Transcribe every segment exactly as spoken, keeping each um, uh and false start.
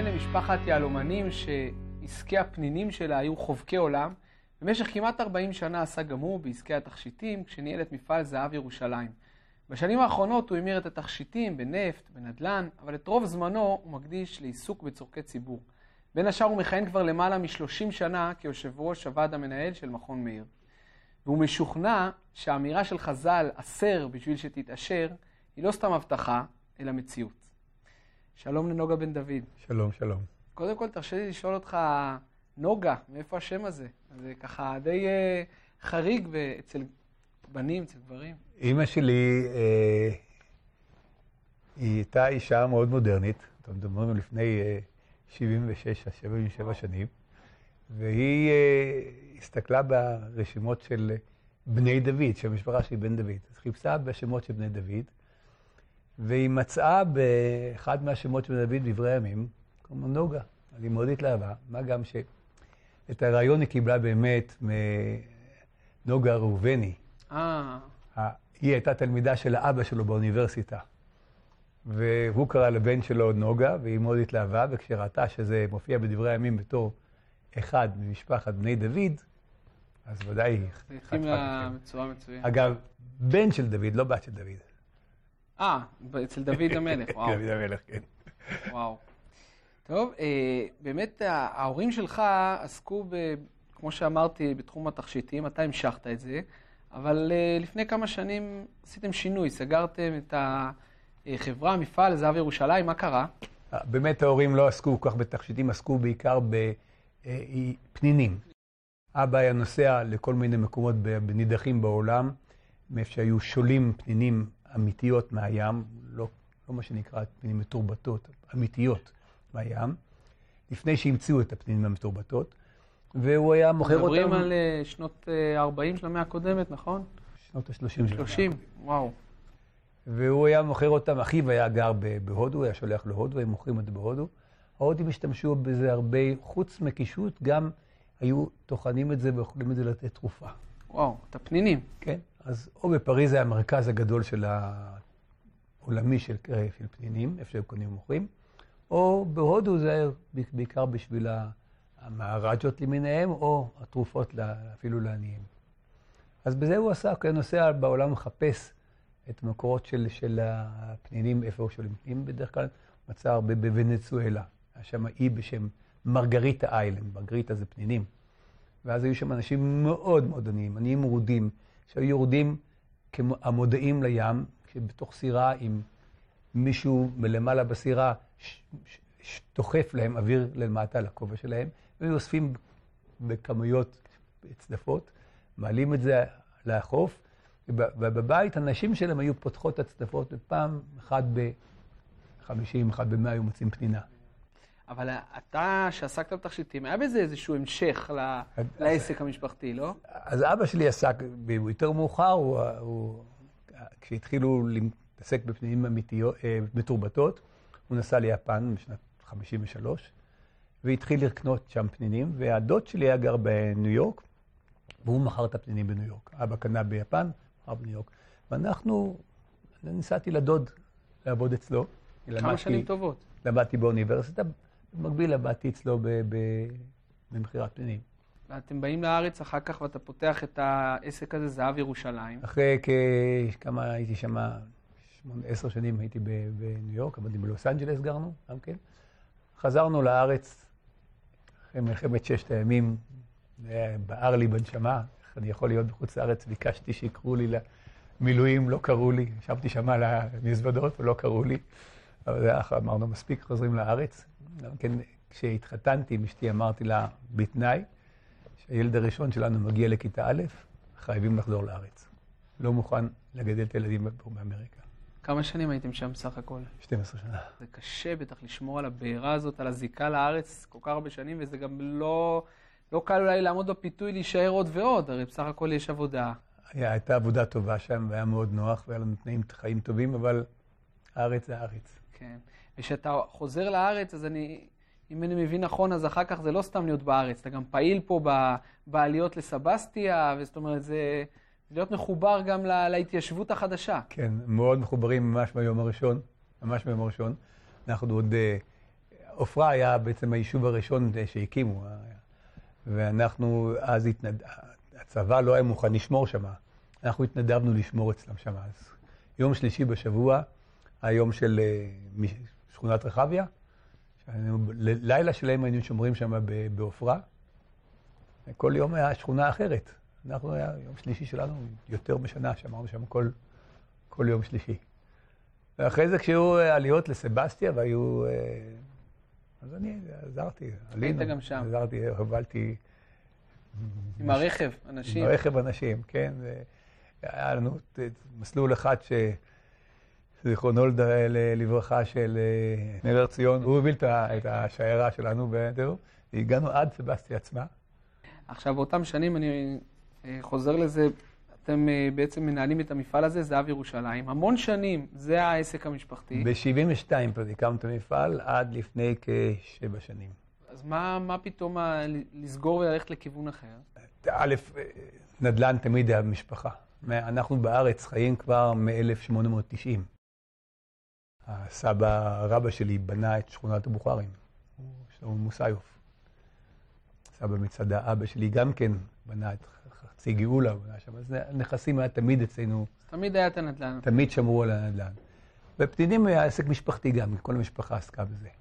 למשפחת יהלומנים שעסקי הפנינים שלה היו חובקי עולם. במשך כמעט ארבעים שנה עשה גם הוא בעסקי התכשיטים, כשניהל את מפעל זהב ירושלים. בשנים האחרונות הוא המיר את התכשיטים בנפט, בנדלן, אבל את רוב זמנו הוא מקדיש לעיסוק בצורכי ציבור. בין השאר הוא מכהן כבר למעלה מ-שלושים שנה כיושב ראש הוועד המנהל של מכון מאיר. והוא משוכנע שהאמירה של חז"ל, אסר בשביל שתתאשר, היא לא סתם הבטחה, אלא מציאות. שלום לנוגה בן דוד. שלום, שלום. קודם כל תרשה לי לשאול אותך, נוגה, מאיפה השם הזה? זה ככה די אה, חריג אצל בנים, אצל גברים. אמא שלי אה, היא הייתה אישה מאוד מודרנית, אתם מדברים לפני אה, שבעים ושש שבעים ושבע שנים, והיא אה, הסתכלה ברשימות של בני דוד, שהמשפחה שלי בן דוד. אז חיפשה בשמות של בני דוד, והיא מצאה באחד מהשמות של בני דוד דברי הימים, כמו נוגה. אז היא מאוד התלהבה, מה גם שאת הרעיון היא קיבלה באמת מנוגה ראובני. אה. היא הייתה תלמידה של האבא שלו באוניברסיטה, והוא קרא לבן שלו נוגה, והיא מאוד התלהבה, וכשראתה שזה מופיע בדברי הימים בתור אחד ממשפחת בני דוד, אז ודאי היא חתכה לה בצורה מצוינת. אגב, בן של דוד, לא בת של דוד. אה, אצל דוד המלך, וואו. דוד המלך, כן. וואו. טוב, באמת ההורים שלך עסקו, כמו שאמרתי, בתחום התכשיטים, אתה המשכת את זה, אבל לפני כמה שנים עשיתם שינוי, סגרתם את החברה, המפעל, זהב ירושלים, מה קרה? באמת ההורים לא עסקו כל כך בתכשיטים, עסקו בעיקר בפנינים. אבא היה נוסע לכל מיני מקומות בנידחים בעולם, מאיפה שהיו שולים פנינים אמיתיות מהים, לא, לא מה שנקרא פנינים מתורבתות, אמיתיות מהים, לפני שהמציאו את הפנינים המתורבתות, והוא היה מוכר אותם... מדברים על שנות ארבעים של המאה הקודמת, נכון? שנות ה-שלושים. שלושים, וואו. והוא היה מוכר אותם, אחיו היה גר בהודו, הוא היה שולח להודו, הם מוכרים את זה בהודו. ההודים השתמשו בזה הרבה, חוץ מקישוט, גם היו טוחנים את זה ואוכלים את זה לתת תרופה. וואו, את הפנינים. כן, אז או בפריז היה המרכז הגדול של העולמי של, של פנינים, איפה שהם קונים ומוכרים, או בהודו זה היה בעיקר בשביל המהרג'ות למיניהם, או התרופות אפילו לעניים. אז בזה הוא עשה, כי הוא נוסע בעולם לחפש את המקורות של, של הפנינים, איפה הוא שולים פנינים, בדרך כלל מצא הרבה בוונצואלה. היה שם אי בשם מרגריטה איילנד, מרגריטה זה פנינים. ואז היו שם אנשים מאוד מאוד עניים, עניים מרודים, שהיו יורדים כמו המודעים לים, שבתוך סירה עם מישהו מלמעלה בסירה דוחף להם אוויר למטה לכובע שלהם, והיו אוספים בכמויות צדפות, מעלים את זה לחוף, ובבית הנשים שלהם היו פותחות את הצדפות, ופעם אחד ב-חמישים, אחד ב-מאה היו מוצאים פנינה. אבל אתה, שעסקת בתכשיטים, היה בזה איזשהו המשך לעסק המשפחתי, לא? אז אבא שלי עסק, יותר מאוחר, הוא, הוא, כשהתחילו להתעסק בפנינים מתורבתות, הוא נסע ליפן בשנת חמישים ושלוש, והתחיל לקנות שם פנינים, והדוד שלי היה גר בניו יורק, והוא מכר את הפנינים בניו יורק. אבא קנה ביפן, מכר בניו יורק. ואנחנו, ניסעתי לדוד לעבוד אצלו. כמה שנים טובות. למדתי באוניברסיטה, במקביל למדתי אצלו במכירת פנינים. ואתם באים לארץ אחר כך ואתה פותח את העסק הזה, זהב ירושלים. אחרי כמה הייתי שם, עשר שנים הייתי בניו יורק, עבדתי בלוס אנג'לס גרנו, גם כן. חזרנו לארץ, אחרי מלחמת ששת הימים, בער לי בנשמה, איך אני יכול להיות בחוץ לארץ, ביקשתי שיקראו לי למילואים, לא קראו לי, ישבתי שם על המזוודות ולא קראו לי. אבל זה אחר, אמרנו, מספיק חוזרים לארץ. גם כן, כשהתחתנתי עם אשתי, אמרתי לה בתנאי, שהילד הראשון שלנו מגיע לכיתה א', חייבים לחזור לארץ. לא מוכן לגדל את הילדים באמריקה. כמה שנים הייתם שם בסך הכל? שתים עשרה שנה. זה קשה בטח לשמור על הבעירה הזאת, על הזיקה לארץ כל כך הרבה שנים, וזה גם לא, לא קל אולי לעמוד בפיתוי להישאר עוד ועוד, הרי בסך הכל יש עבודה. היה, הייתה עבודה טובה שם, והיה מאוד נוח, והיה לנו תנאים חיים טובים, אבל הארץ זה הארץ. כן. וכשאתה חוזר לארץ, אז אני, אם אני מבין נכון, אז אחר כך זה לא סתם להיות בארץ, אתה גם פעיל פה בעליות לסבסטיה, וזאת אומרת, זה להיות מחובר גם לה, להתיישבות החדשה. כן, מאוד מחוברים ממש מהיום הראשון, ממש מהיום הראשון. אנחנו עוד, עופרה היה בעצם היישוב הראשון שהקימו, ואנחנו אז התנד... הצבא לא היה מוכן לשמור שם, אנחנו התנדבנו לשמור אצלם שם. אז יום שלישי בשבוע, היום של שכונת רחביה, לילה שלהם היינו שומרים שם בעופרה, כל יום היה שכונה אחרת. אנחנו היה יום שלישי שלנו יותר בשנה, שמרנו שם כל, כל יום שלישי. ואחרי זה כשהיו עליות לסבסטיה והיו... אז אני עזרתי. היית גם שם. עזרתי, הובלתי... עם הרכב, אנשים. עם הרכב אנשים, כן. היה לנו מסלול אחד שזיכרונו לברכה של נר ציון, הוא הוביל את השיירה שלנו, והגענו עד סבסטיה עצמה. עכשיו, באותם שנים אני חוזר לזה, אתם בעצם מנהלים את המפעל הזה, זהב ירושלים. המון שנים, זה העסק המשפחתי. ב-שבעים ושתיים הקמנו את המפעל עד לפני כשבע שנים. אז מה, מה פתאום לסגור וללכת לכיוון אחר? א', נדל"ן תמיד היה במשפחה. אנחנו בארץ חיים כבר מ-אלף שמונה מאות תשעים. הסבא רבא שלי בנה את שכונת הבוכרים, שלמה מוסיוף. סבא מצדה אבא שלי גם כן בנה את חצי גאולה, בנה שם. אז הנכסים היה תמיד אצלנו. תמיד היה את הנדל"ן. תמיד שמרו על הנדל"ן. ופנינים היה עסק משפחתי גם, כל המשפחה עסקה בזה.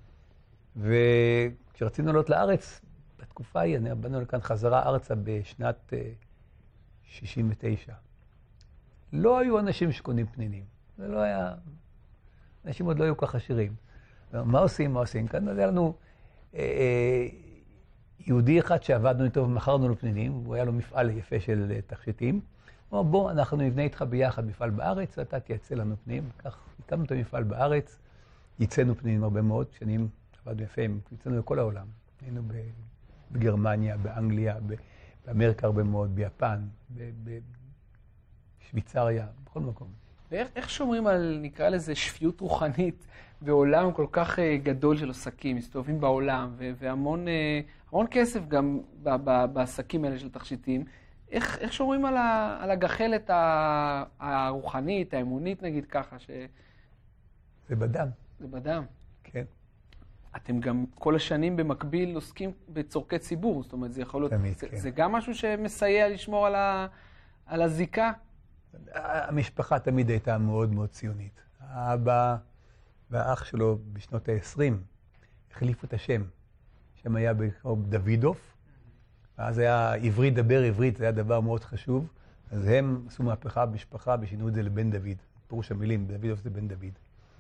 וכשרצינו לעלות לארץ, בתקופה ההיא, באנו לכאן חזרה ארצה בשנת שישים ותשע. לא היו אנשים שקונים פנינים. זה לא היה... אנשים עוד לא היו כך עשירים. מה עושים, מה עושים? כאן היה לנו אה, אה, יהודי אחד שעבדנו איתו ומכרנו לו פנינים, הוא היה לו מפעל יפה של תכשיטים. הוא אמר, בוא, אנחנו נבנה איתך ביחד מפעל בארץ, ואתה תייצא לנו פנינים. כך הקמנו את המפעל בארץ, ייצאנו פנינים הרבה מאוד שנים, עבדנו יפה, ייצאנו לכל העולם. היינו בגרמניה, באנגליה, באמריקה הרבה מאוד, ביפן, בשוויצריה, בכל מקום. ואיך איך שומרים על, נקרא לזה, שפיות רוחנית בעולם כל כך גדול של עסקים, מסתובבים בעולם, והמון המון כסף גם בעסקים האלה של תכשיטים. איך, איך שומרים על, ה, על הגחלת הרוחנית, האמונית, נגיד ככה? ש... זה בדם. זה בדם. כן. אתם גם כל השנים במקביל עוסקים בצורכי ציבור, זאת אומרת, זה יכול להיות... תמיד, זה, כן. זה גם משהו שמסייע לשמור על, ה, על הזיקה? המשפחה תמיד הייתה מאוד מאוד ציונית. האבא והאח שלו בשנות ה-עשרים החליפו את השם. השם היה דוידוף, ואז היה עברית, דבר עברית, זה היה דבר מאוד חשוב. אז הם עשו מהפכה במשפחה ושינו את זה לבן דוד. פירוש המילים, דוידוף זה בן דוד.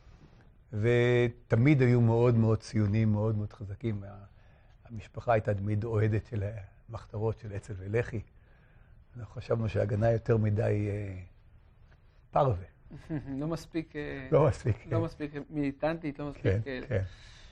ותמיד היו מאוד מאוד ציונים, מאוד מאוד חזקים. המשפחה הייתה תמיד אוהדת של מחתרות של אצ"ל ולח"י. אנחנו חשבנו שההגנה יותר מדי אה, פרווה. לא מספיק... לא מספיק, כן. לא מספיק מיליטנטית, לא מספיק... כן, כן.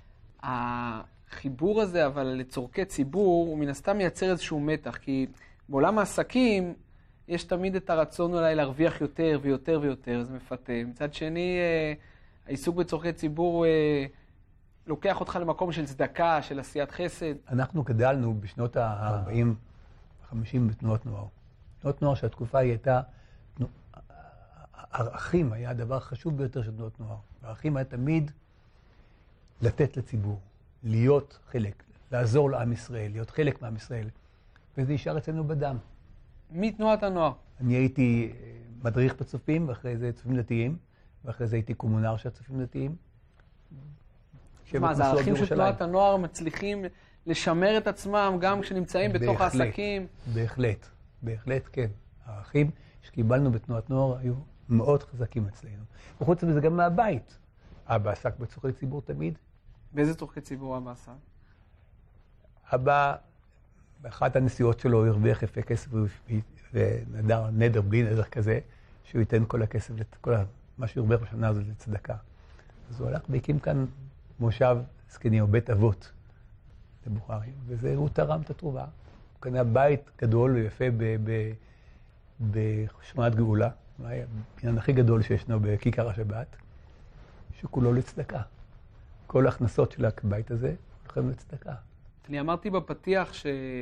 החיבור הזה, אבל לצורכי ציבור, הוא מן הסתם מייצר איזשהו מתח, כי בעולם העסקים יש תמיד את הרצון אולי להרוויח יותר ויותר ויותר, זה מפתה. מצד שני, העיסוק בצורכי ציבור לוקח אותך למקום של צדקה, של עשיית חסד. אנחנו גדלנו בשנות ה-ארבעים וחמישים בתנועות נוער. תנועות נוער שהתקופה היא הייתה, ערכים היה הדבר החשוב ביותר של תנועות נוער. הערכים היה תמיד לתת לציבור, להיות חלק, לעזור לעם ישראל, להיות חלק מעם ישראל. וזה נשאר אצלנו בדם. מתנועת הנוער. אני הייתי מדריך בצופים, ואחרי זה צופים דתיים, ואחרי זה הייתי קומונר של צופים דתיים. מה, זה הערכים של תנועת הנוער מצליחים לשמר את עצמם גם כשנמצאים בתוך העסקים? בהחלט, בהחלט כן. הערכים שקיבלנו בתנועת נוער היו מאוד חזקים אצלנו. וחוץ מזה גם מהבית. אבא עסק בצורכי ציבור תמיד. באיזה צורכי ציבור אבא עסק? אבא, באחת הנסיעות שלו, הרוויח יפה כסף ונדר נדר בלי נדר כזה, שהוא ייתן כל הכסף, כל מה שהוא הרוויח בשנה הזאת לצדקה. אז הוא הלך והקים כאן מושב זקנים או בית אבות לבוכרים, וזה הוא תרם את התרומה. הוא קנה בית גדול ויפה בשכונת גאולה, הבניין הכי גדול שישנו בכיכר השבת, שכולו לצדקה. כל ההכנסות של הבית הזה הולכים לצדקה. אני אמרתי בפתיח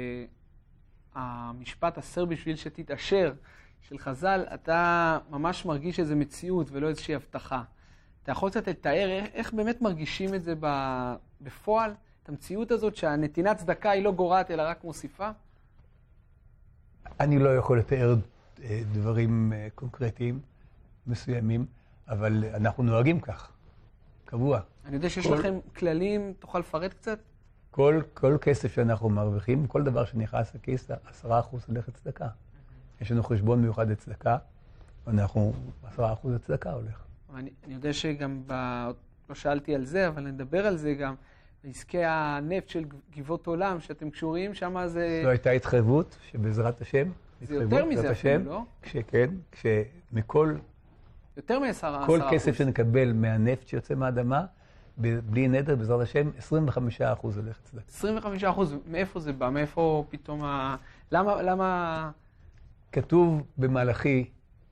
שהמשפט עשר בשביל שתתעשר של חז"ל, אתה ממש מרגיש איזו מציאות ולא איזושהי הבטחה. אתה יכול קצת לתאר איך, איך באמת מרגישים את זה בפועל את המציאות הזאת שהנתינת צדקה היא לא גורעת אלא רק מוסיפה? אני לא יכול לתאר דברים קונקרטיים מסוימים, אבל אנחנו נוהגים כך, קבוע. אני יודע שיש כל... לכם כללים, תוכל לפרט קצת? כל, כל כסף שאנחנו מרוויחים, כל דבר שנכנס לכיס, עשרה אחוז הולך לצדקה. יש לנו חשבון מיוחד לצדקה, ואנחנו, עשרה אחוז לצדקה הולך. אני, אני יודע שגם, ב... לא שאלתי על זה, אבל נדבר על זה גם, בעסקי הנפט של גבעות עולם, שאתם קשורים, שם זה... זו הייתה התחייבות שבעזרת השם, זה יותר מזה אפילו, לא? כשכן, כשמכל... יותר מעשרה כל כסף שנקבל מהנפט שיוצא מהאדמה, בלי נדר, בעזרת השם, עשרים וחמישה אחוז הולך לצדקה. עשרים וחמישה אחוז, מאיפה זה בא? מאיפה פתאום ה... למה, למה... כתוב במלאכי,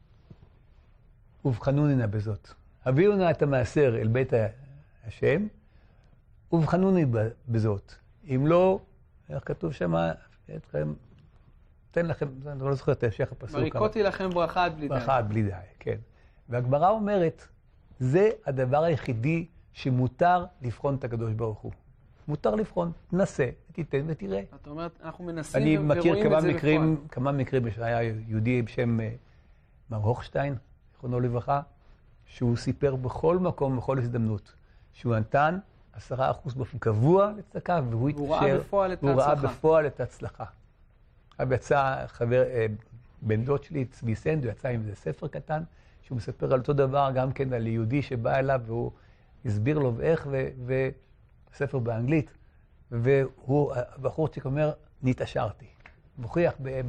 ובחנוני נא בזאת. הביאו נא את המעשר אל בית השם, ובחנוני בזאת. אם לא, איך כתוב שם, אתכם, תן לכם, אני לא זוכר את המשך הפסוק. בריקותי לכם ברכה עד בלי די. ברכה עד בלי די, כן. והגמרא אומרת, זה הדבר היחידי שמותר לבחון את הקדוש ברוך הוא. מותר לבחון, תנסה, תיתן ותראה. אתה אומר, אנחנו מנסים אני ורואים מכיר את כמה זה מקרים, בפועל. כמה מקרים, שהיה יהודי בשם מר הוכשטיין, זכרונו לברכה, שהוא סיפר בכל מקום, בכל הזדמנות, שהוא נתן עשרה אחוז באופן קבוע לצדקה, והוא התקשר, והוא ראה בפועל את ההצלחה. עכשיו יצא חבר, בן דוד שלי, צבי סנדו, יצא עם איזה ספר קטן, שהוא מספר על אותו דבר גם כן על יהודי שבא אליו, והוא הסביר לו ואיך, וספר באנגלית, והוא, הבחורצ'יק אומר, נתעשרתי. מוכיח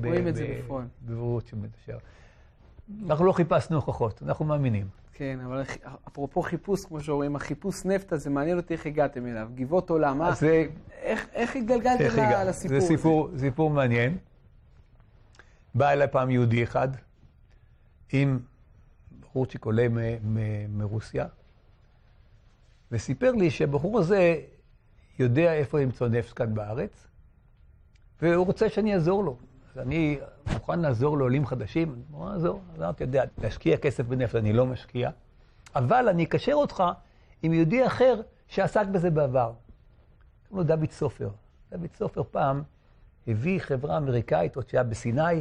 בברות שמתעשר. אנחנו לא חיפשנו הוכחות, אנחנו מאמינים. כן, אבל אפרופו חיפוש, כמו שאומרים, החיפוש נפט הזה, מעניין אותי איך הגעתם אליו. גבעות עולם, מה? איך התגלגלתם לסיפור הזה? זה סיפור מעניין. בא אליי פעם יהודי אחד, עם בחורצ'יק עולה מרוסיה, וסיפר לי שהבחור הזה יודע איפה למצוא נפט כאן בארץ, והוא רוצה שאני אעזור לו. אז אני מוכן לעזור לעולים חדשים, אני מוכן לעזור, אז אני יודע, להשקיע כסף בנפט אני לא משקיע, אבל אני אקשר אותך עם יהודי אחר שעסק בזה בעבר. קוראים לו דוד סופר. דוד סופר פעם הביא חברה אמריקאית, עוד שהיה בסיני,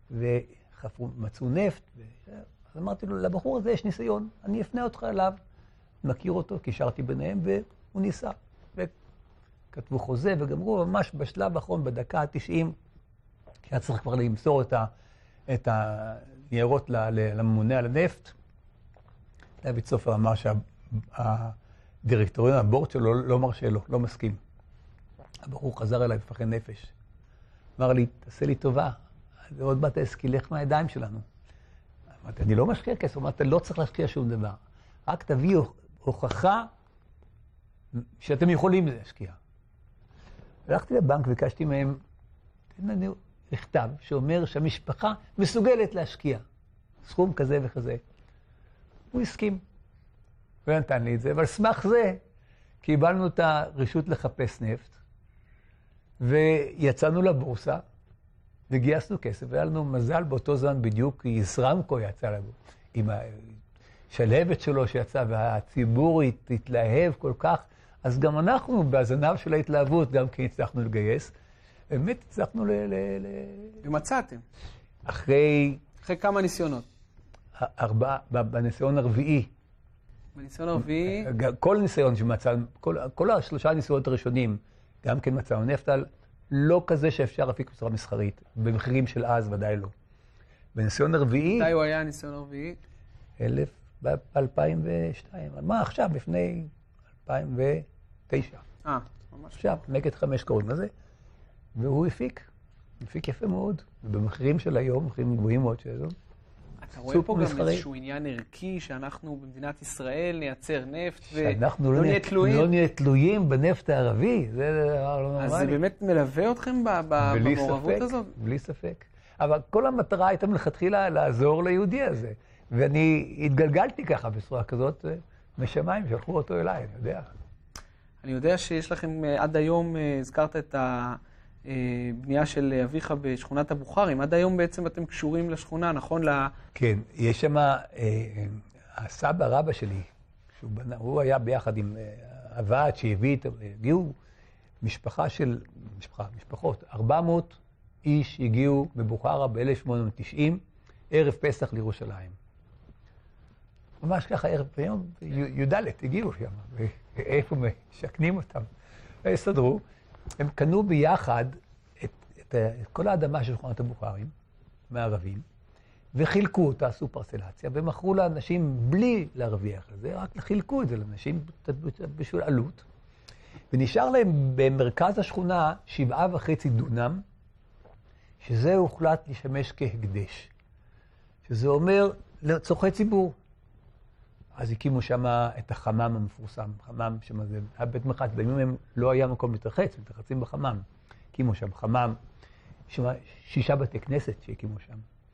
ומצאו נפט. ו... אז אמרתי לו, לבחור הזה יש ניסיון, אני אפנה אותך אליו. מכיר אותו, קישרתי ביניהם, והוא ניסה. וכתבו חוזה וגמרו ממש בשלב האחרון, בדקה ה-תשעים, כי היה צריך כבר למסור את, ה... את הניירות לממונה על הנפט. דוד סופר אמר שהדירקטוריון, הבורד שלו, לא מרשה לו, לא מסכים. הבחור חזר אליי בפחי נפש. אמר לי, תעשה לי טובה, עוד מעט העסקי, לך מהידיים שלנו. אמרתי, אני לא משקיע כסף, אמרתי, לא צריך להשקיע שום דבר. רק תביאו הוכחה שאתם יכולים להשקיע. הלכתי לבנק וביקשתי מהם, תן לנו מכתב שאומר שהמשפחה מסוגלת להשקיע. סכום כזה וכזה. הוא הסכים. הוא נתן לי את זה, אבל סמך זה קיבלנו את הרשות לחפש נפט, ויצאנו לבורסה, וגייסנו כסף, והיה לנו מזל באותו זמן בדיוק, כי ישרמקו יצא לנו, עם השלהבת שלו שיצא, והציבור התלהב כל כך, אז גם אנחנו בהזנב של ההתלהבות, גם כי הצלחנו לגייס, באמת הצלחנו ל... ל, ל... ומצאתם. אחרי... אחרי כמה ניסיונות? ארבעה, בניסיון הרביעי. בניסיון הרביעי? כל ניסיון שמצא, כל, כל השלושה ניסיונות הראשונים, גם כן מצאנו נפט על לא כזה שאפשר להפיק בצורה מסחרית, במחירים של אז ודאי לא. בניסיון הרביעי... מתי הוא היה הניסיון הרביעי? אלף, ב-אלפיים ושתיים. מה עכשיו? לפני אלפיים ותשע. אה, ממש. עכשיו, נגד חמש קוראים לזה. והוא הפיק. הפיק יפה מאוד. ובמחירים של היום, מחירים גבוהים מאוד שלו. אתה רואה פה גם איזשהו עניין ערכי שאנחנו במדינת ישראל נייצר נפט ולא נהיה תלויים. לא נהיה תלויים בנפט הערבי, זה לא נורמלי. אז זה באמת מלווה אתכם במעורבות הזאת? בלי ספק. אבל כל המטרה הייתה מלכתחילה לעזור ליהודי הזה. ואני התגלגלתי ככה בצורה כזאת, משמיים שלחו אותו אליי, אני יודע. אני יודע שיש לכם עד היום, הזכרת את הבנייה של אביך בשכונת הבוכרים, עד היום בעצם אתם קשורים לשכונה, נכון? כן, יש שם, הסבא רבא שלי, שהוא בנה, הוא היה ביחד עם הוועד שהביא, הגיעו משפחה של, משפחה, משפחות, ארבע מאות איש הגיעו מבוכרה ב-אלף שמונה מאות תשעים, ערב פסח לירושלים. ממש ככה, ערב ביום, י"ד הגיעו שם, ואיפה משכנים אותם. והסתדרו, הם קנו ביחד את, את, את כל האדמה של שכונת הבוכרים, מהערבים, וחילקו אותה, עשו פרסלציה, ומכרו לאנשים בלי להרוויח לזה, רק חילקו את זה לאנשים בשביל עלות. ונשאר להם במרכז השכונה שבעה וחצי דונם, שזה הוחלט לשמש כהקדש. שזה אומר לצורכי ציבור. אז הקימו שם את החמם המפורסם, חמם שם זה היה בית מרחץ, בימים הם לא היה מקום להתרחץ, מתרחצים בחמם. הקימו שם חמם, שם שישה בתי כנסת שהקימו שם.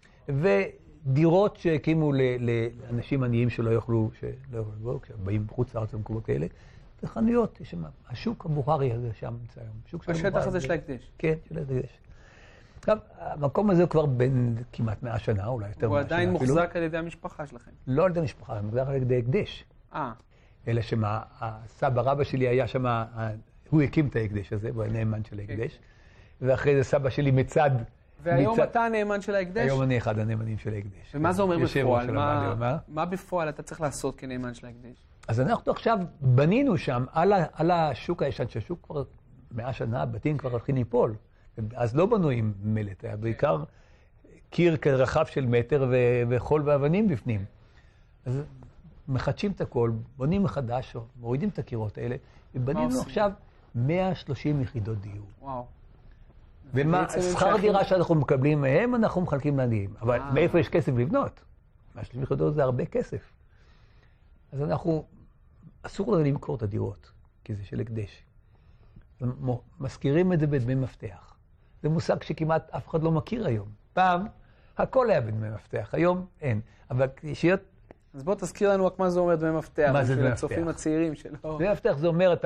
ודירות שהקימו לאנשים עניים שלא יוכלו, שלא יוכלו, כשבאים בחוץ לארץ במקומות האלה, וחנויות, יש שם, השוק הבוכרי הזה שם נמצא היום. השטח הזה של ההקדש. כן, של ההקדש. עכשיו, המקום הזה כבר בין כמעט מאה שנה, אולי יותר מאה שנה. הוא עדיין מוחזק על ידי המשפחה שלכם. לא על ידי המשפחה, הוא מוחזק על ידי הקדש. אה. אלא שמה, הסבא רבא שלי היה שם, הוא הקים את ההקדש הזה, הוא היה נאמן של ההקדש. ואחרי זה סבא שלי מצד... והיום אתה הנאמן של ההקדש? היום אני אחד הנאמנים של ההקדש. ומה זה אומר בפועל? מה בפועל אתה צריך לעשות כנאמן של ההקדש? אז אנחנו עכשיו בנינו שם על השוק הישן, שהשוק כבר מאה שנה, הבתים כבר הולכים ליפול. אז לא בנו עם מלט, היה בעיקר קיר רחב של מטר וחול ואבנים בפנים. אז מחדשים את הכל, בונים מחדש, מורידים את הקירות האלה, ובנינו עכשיו מאה ושלושים יחידות דיור. וואו. ומה, שכר דירה שאנחנו מקבלים מהם, אנחנו מחלקים לעניים. אבל מאיפה יש כסף לבנות? מאה ושלושים יחידות זה הרבה כסף. אז אנחנו, אסור לנו למכור את הדירות, כי זה של הקדש. מזכירים את זה בדמי מפתח. זה מושג שכמעט אף אחד לא מכיר היום. פעם, הכל היה בדמי מפתח, היום אין. אבל שיהיה... אז בוא תזכיר לנו רק מה זה אומר דמי מפתח. מה זה דמי מפתח? הצופים הצעירים שלו. דמי מפתח זה אומר,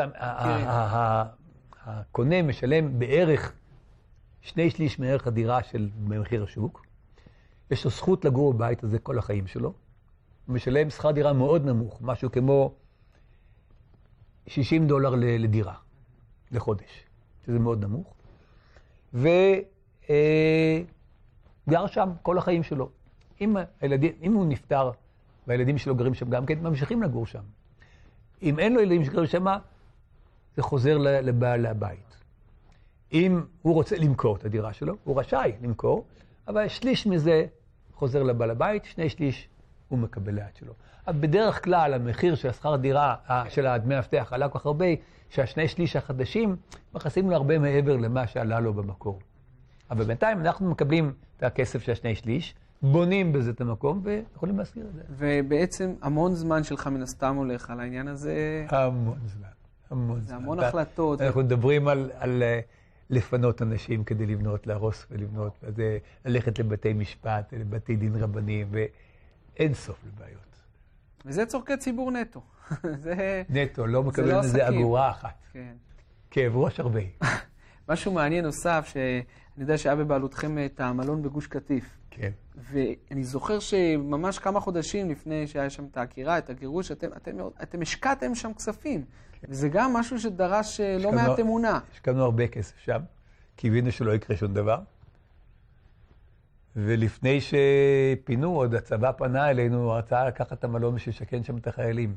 הקונה משלם בערך שני שליש מערך הדירה של מחיר השוק. יש לו זכות לגור בבית הזה כל החיים שלו. הוא משלם שכר דירה מאוד נמוך, משהו כמו שישים דולר לדירה, לחודש, שזה מאוד נמוך. וגר שם כל החיים שלו. אם, הילדים, אם הוא נפטר והילדים שלו גרים שם גם כן, ממשיכים לגור שם. אם אין לו ילדים שגרים שם, זה חוזר לבעל הבית. אם הוא רוצה למכור את הדירה שלו, הוא רשאי למכור, אבל שליש מזה חוזר לבעל הבית, שני שליש הוא מקבל ליד שלו. אבל בדרך כלל המחיר של השכר דירה, של הדמי מפתח עלה כל כך הרבה, שהשני שליש החדשים מכניסים לו הרבה מעבר למה שעלה לו במקור. אבל בינתיים אנחנו מקבלים את הכסף של השני שליש, בונים בזה את המקום ויכולים להזכיר את זה. ובעצם המון זמן שלך מן הסתם הולך על העניין הזה. המון זמן, המון זמן. זה המון החלטות. אנחנו מדברים על, על לפנות אנשים כדי לבנות, להרוס ולבנות, וזה ללכת לבתי משפט, לבתי דין רבניים, ואין סוף לבעיות. וזה צורכי ציבור נטו. זה... נטו, לא מקבלים לזה אגורה אחת. כן. כאב ראש הרבה. משהו מעניין נוסף, שאני יודע שהיה בבעלותכם את המלון בגוש קטיף. כן. ואני זוכר שממש כמה חודשים לפני שהיה שם את העקירה, את הגירוש, אתם, אתם, אתם השקעתם שם כספים. כן. וזה גם משהו שדרש לא מעט אמונה. השקענו הרבה כסף שם, כי הבינו שלא יקרה שום דבר. ולפני שפינו, עוד הצבא פנה אלינו, רצה לקחת את המלון בשביל לשכן שם את החיילים.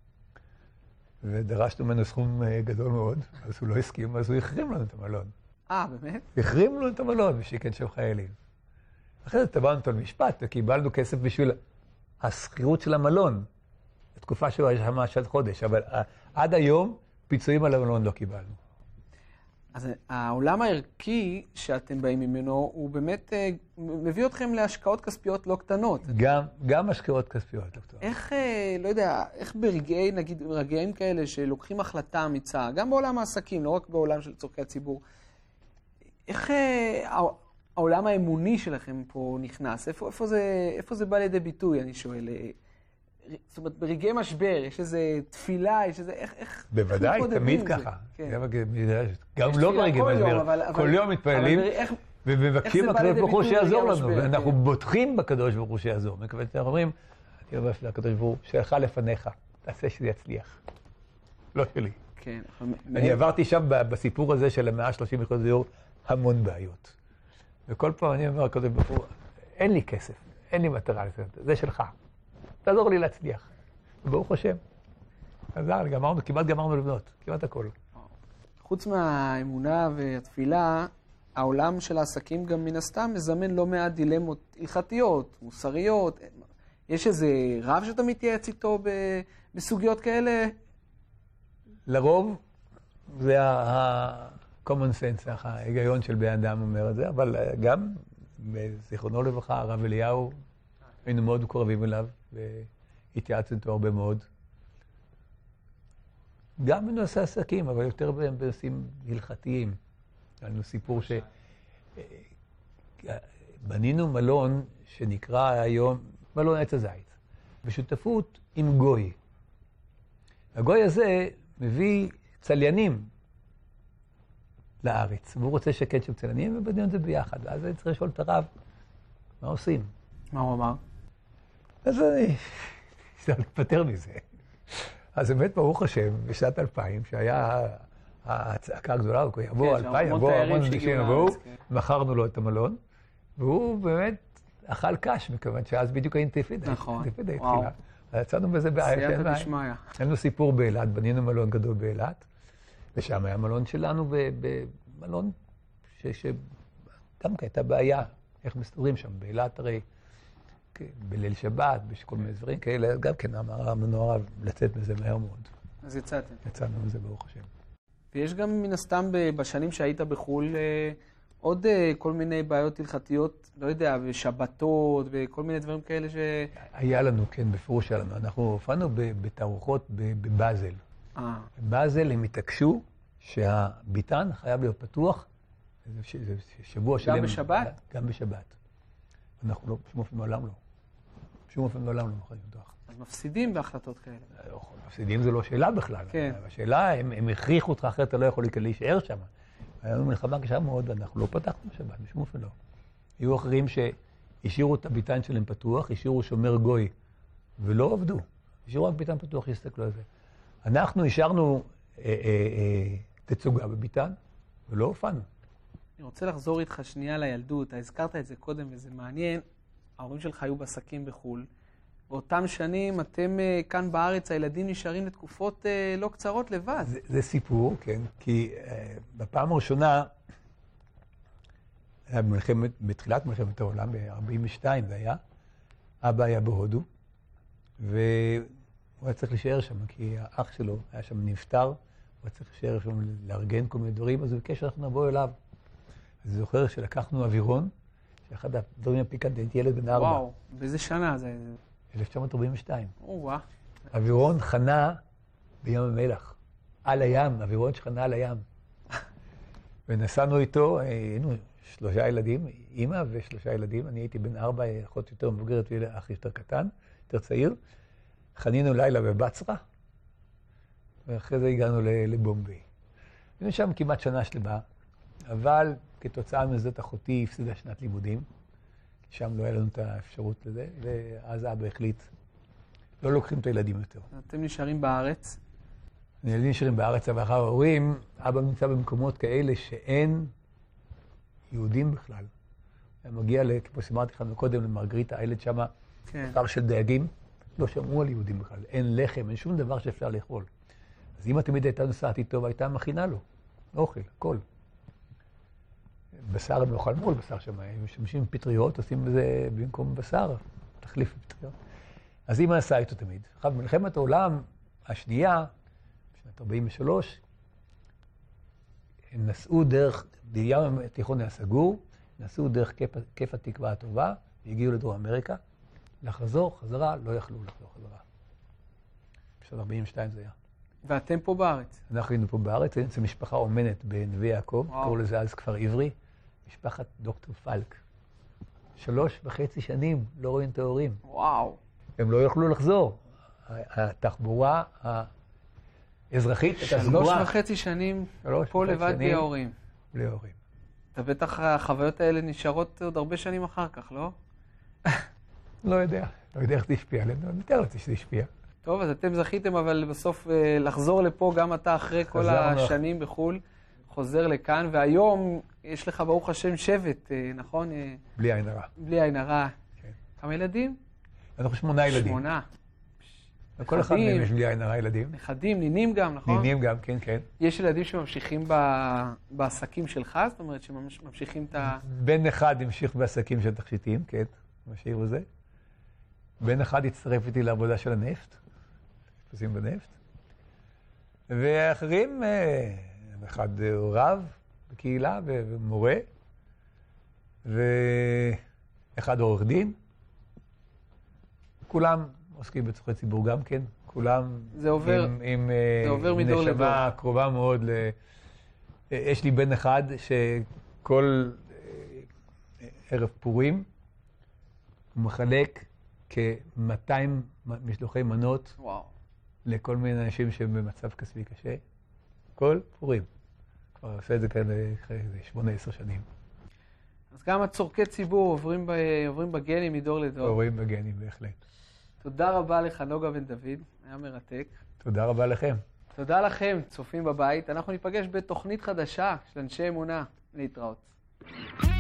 ודרשנו ממנו סכום גדול מאוד, אז הוא לא הסכים, אז הוא החרים לנו את המלון. אה, באמת? החרים לנו את המלון בשביל שם חיילים. אחרי זה טבענו אותו למשפט, וקיבלנו כסף בשביל השכירות של המלון. בתקופה שהוא היה שם עד חודש, אבל עד היום פיצויים על המלון לא קיבלנו. אז העולם הערכי שאתם באים ממנו, הוא באמת מביא אתכם להשקעות כספיות לא קטנות. גם, גם השקעות כספיות לא קטנות. איך, לא יודע, איך ברגעי, נגיד, רגעים כאלה שלוקחים החלטה אמיצה, גם בעולם העסקים, לא רק בעולם של צורכי הציבור, איך העולם האמוני שלכם פה נכנס? איפה, איפה זה, איפה זה בא לידי ביטוי, אני שואל? זאת אומרת, ברגעי משבר, יש איזה תפילה, יש איזה, איך, איך... בוודאי, תמיד ככה. גם לא ברגעי משבר. כל יום מתפעלים ומבקשים הקדוש ברוך הוא שיעזור לנו. ואנחנו בוטחים בקדוש ברוך הוא שיעזור. מקווה שאנחנו אומרים, אני אומר לקדוש ברוך הוא, שלך לפניך, תעשה שזה יצליח. לא שלי. כן. אני עברתי שם בסיפור הזה של המאה ה-שלושים יחידות דיור המון בעיות. וכל פעם אני אומר, כזה בפור, אין לי כסף, אין לי מטרה לזה, זה שלך. תעזור לי להצליח. ברוך השם. עזר לי, גמרנו, כמעט גמרנו לבנות, כמעט הכל. חוץ מהאמונה והתפילה, העולם של העסקים גם מן הסתם מזמן לא מעט דילמות הלכתיות, מוסריות. יש איזה רב שאתה מתייעץ איתו בסוגיות כאלה? לרוב זה ה-common sense, ההיגיון של בן אדם אומר את זה, אבל גם בזיכרונו לברכה, הרב אליהו, היינו מאוד קרובים אליו, והתייעצנו איתו הרבה מאוד. גם בנושא עסקים, אבל יותר בנושאים הלכתיים. היה לנו סיפור שבנינו מלון שנקרא היום מלון עץ הזית, בשותפות עם גוי. הגוי הזה מביא צליינים לארץ, והוא רוצה שקד שם צליינים, ובנינו את זה ביחד. ואז אני צריך לשאול את הרב, מה עושים? מה הוא אמר? אז אני צריך לפטר מזה. אז באמת, ברוך השם, בשנת אלפיים, שהיה הצעקה הגדולה, הוא יבוא אלפיים, יבוא המון אנשים, יבואו, מכרנו לו את המלון, והוא באמת אכל קש, מכיוון שאז בדיוק האינתיפאדה. נכון, וואו. יצאנו בזה בעיה. סייעתא דשמיא. היה לנו סיפור באילת, בנינו מלון גדול באילת, ושם היה מלון שלנו, במלון שגם הייתה בעיה, איך מסתדרים שם, באילת הרי, בליל שבת, בכל מיני דברים כאלה, גם כן אמר המנוע לצאת מזה מהר מאוד. אז יצאתם. יצאנו מזה, ברוך השם. ויש גם מן הסתם בשנים שהיית בחו"ל עוד כל מיני בעיות הלכתיות, לא יודע, בשבתות וכל מיני דברים כאלה ש... היה לנו, כן, בפירוש שלנו. אנחנו הופענו בתערוכות בבאזל. אה. בבאזל הם התעקשו שהביתן חייב להיות פתוח, זה שבוע שלם. גם בשבת? גם בשבת. אנחנו לא, בשום אופן מעולם לא. בשום אופן מעולם לא מוכנים לפתוח. אז מפסידים בהחלטות כאלה. לא, מפסידים זה לא שאלה בכלל. כן. השאלה, הם, הם הכריחו אותך אחרת, אתה לא יכול להישאר שם. היה לנו מלחמה קשה מאוד, אנחנו לא פתחנו בשבת, בשום אופן לא. היו אחרים שהשאירו את הביתן שלהם פתוח, השאירו שומר גוי, ולא עבדו. השאירו רק ביתן פתוח, שהסתכלו על זה. אנחנו השארנו אה, אה, אה, תצוגה בביתן, ולא הופענו. אני רוצה לחזור איתך שנייה לילדות, אתה הזכרת את זה קודם וזה מעניין. ההורים שלך היו בעסקים בחו"ל. באותם שנים אתם כאן בארץ, הילדים נשארים לתקופות לא קצרות לבד. זה, זה סיפור, כן, כי uh, בפעם הראשונה, היה במלחמת, בתחילת מלחמת העולם, ב-ארבעים ושתיים זה היה, אבא היה בהודו, והוא היה צריך להישאר שם, כי האח שלו היה שם נפטר, הוא היה צריך להישאר שם לארגן כל מיני דברים, אז הוא ביקש שאנחנו נבוא אליו. אז אני זוכר שלקחנו אווירון, שאחד הדברים הפיקנטיים, הייתי ילד בן ארבע. וואו, באיזה שנה זה? אלף תשע מאות ארבעים ושתיים. או-אה. אווירון חנה בים המלח, על הים, אווירון שחנה על הים. ונסענו איתו, היינו שלושה ילדים, אמא ושלושה ילדים, אני הייתי בן ארבע, אחות יותר מבוגרת ואח יותר קטן, יותר צעיר. חנינו לילה בבצרה, ואחרי זה הגענו לבומביי. היינו שם כמעט שנה שלמה, אבל כתוצאה מזאת אחותי הפסידה שנת לימודים. שם לא היה לנו את האפשרות לזה, ואז אבא החליט, לא לוקחים את הילדים יותר. אתם נשארים בארץ? הילדים נשארים בארץ, אבל אחר ההורים, אבא נמצא במקומות כאלה שאין יהודים בכלל. הוא מגיע, כמו שאמרתי לך קודם, למרגריטה, הילד שם, כן. כפר של דייגים, לא שמעו על יהודים בכלל. אין לחם, אין שום דבר שאפשר לאכול. אז אמא תמיד הייתה נוסעת איתו, והייתה מכינה לו. אוכל, הכל. בשר הם לא אוכל מול בשר שם, הם משתמשים פטריות, עושים בזה במקום בשר, תחליף פטריות. אז אמא נסעה איתו תמיד. עכשיו, במלחמת העולם השנייה, בשנת ארבעים ושלוש, הם נסעו דרך, בים התיכון היה סגור, נסעו דרך כיף, כיף התקווה הטובה, והגיעו לדרום אמריקה. לחזור, חזרה, לא יכלו לחזור חזרה. בשנת ארבעים ושתיים זה היה. ואתם פה בארץ? אנחנו היינו פה בארץ, היינו משפחה אומנת בנווה יעקב, קראו לזה אז כפר עברי, משפחת דוקטור פלק. שלוש וחצי שנים לא רואים את ההורים. וואו. הם לא יכלו לחזור. התחבורה האזרחית, שלוש וחצי שנים פה לבד בלי ההורים. בלי ההורים. אתה בטח החוויות האלה נשארות עוד הרבה שנים אחר כך, לא? לא יודע. לא יודע איך זה השפיע עלינו, אני מתאר לעצמי שזה השפיע. טוב, אז אתם זכיתם אבל בסוף לחזור לפה, גם אתה אחרי כל השנים בחול, חוזר לכאן, והיום יש לך ברוך השם שבט, נכון? בלי עין הרע. בלי עין הרע. כן. כמה ילדים? אנחנו שמונה ילדים. שמונה. לכל אחד מהם יש בלי עין הרע ילדים. נכדים, נינים גם, נכון? נינים גם, כן, כן. יש ילדים שממשיכים בעסקים שלך? זאת אומרת שממשיכים את ה... בן אחד המשיך בעסקים של תכשיטים, כן, משאיר בזה. בן אחד הצטרף איתי לעבודה של הנפט, פסים בנפט. ואחרים, אחד הוא רב בקהילה ומורה, ואחד עורך דין. כולם עוסקים בצורכי ציבור גם כן, כולם זה עובר, עם, עם זה עובר מדור לדור. נשמה קרובה מאוד. ל... יש לי בן אחד שכל ערב פורים הוא מחלק כ-מאתיים משלוחי מנות וואו. לכל מיני אנשים שהם במצב כספי קשה. כל פורים. כבר עושה את זה כאן אחרי שמונה עשר שנים. אז גם הצורכי ציבור עוברים, ב... עוברים בגנים מדור לדור. עוברים בגנים, בהחלט. תודה רבה לך, נוגה בן דוד, היה מרתק. תודה רבה לכם. תודה לכם, צופים בבית. אנחנו ניפגש בתוכנית חדשה של אנשי אמונה. להתראות.